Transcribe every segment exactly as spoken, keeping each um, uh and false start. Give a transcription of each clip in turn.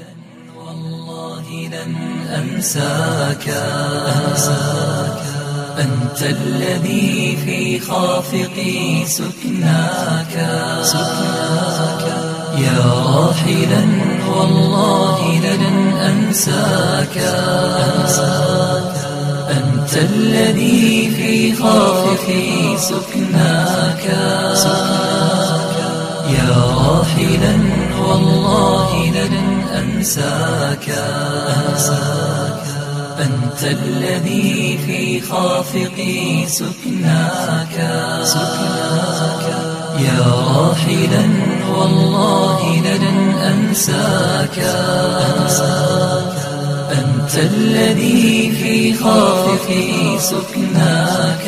والله لن أنساك أنت الذي في خافقي سكناك يا راحلا والله لن أنساك أنت الذي في خافقي سكناك يا راحلا والله لن أنساك أنت الذي في خافقي سكناك يا راحلا والله لن أنساك أنت الذي في خافقي سكناك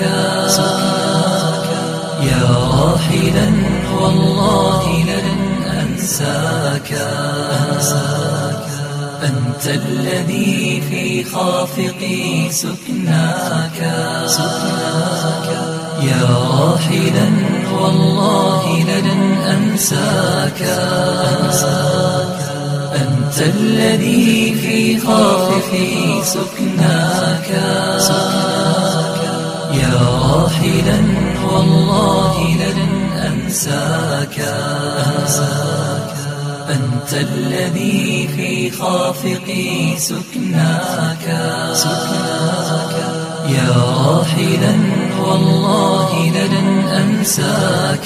يا راحلا والله لن أنساك أنت الذي في خافقي سكناك يا راحلا والله لن أنساك أنت الذي في خافقي سكناك يا راحلا والله لن أنساك أنت الذي في خافقي سكناك يا راحلا والله لن أنساك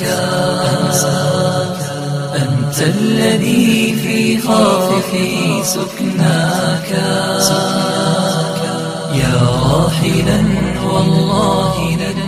أنت الذي في خافقي سكناك يا راحلا والله لن